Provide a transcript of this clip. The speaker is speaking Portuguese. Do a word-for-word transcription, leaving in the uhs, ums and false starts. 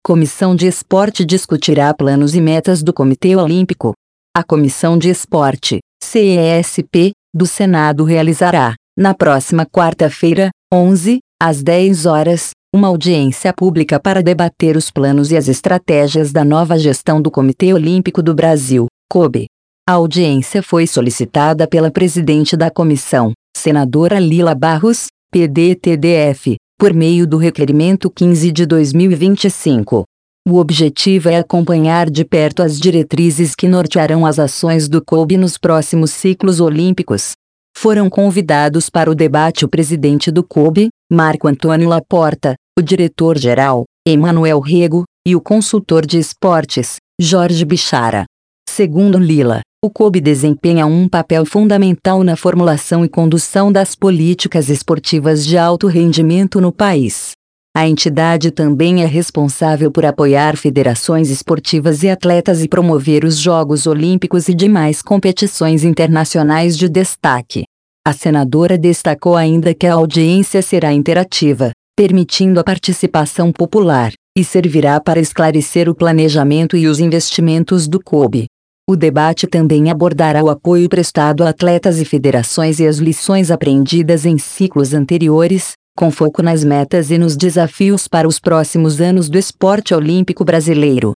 Comissão de Esporte discutirá planos e metas do Comitê Olímpico. A Comissão de Esporte, C E S P, do Senado realizará, na próxima quarta-feira, onze, às dez horas, uma audiência pública para debater os planos e as estratégias da nova gestão do Comitê Olímpico do Brasil, C O B. A audiência foi solicitada pela presidente da comissão, senadora Lila Barros, P D T D F, por meio do requerimento quinze de dois mil e vinte e cinco. O objetivo é acompanhar de perto as diretrizes que nortearão as ações do C O B nos próximos ciclos olímpicos. Foram convidados para o debate o presidente do C O B, Marco Antônio Laporta, o diretor-geral, Emanuel Rego, e o consultor de esportes, Jorge Bichara. Segundo Lila, o C O B desempenha um papel fundamental na formulação e condução das políticas esportivas de alto rendimento no país. A entidade também é responsável por apoiar federações esportivas e atletas e promover os Jogos Olímpicos e demais competições internacionais de destaque. A senadora destacou ainda que a audiência será interativa, permitindo a participação popular, e servirá para esclarecer o planejamento e os investimentos do C O B. O debate também abordará o apoio prestado a atletas e federações e as lições aprendidas em ciclos anteriores, com foco nas metas e nos desafios para os próximos anos do esporte olímpico brasileiro.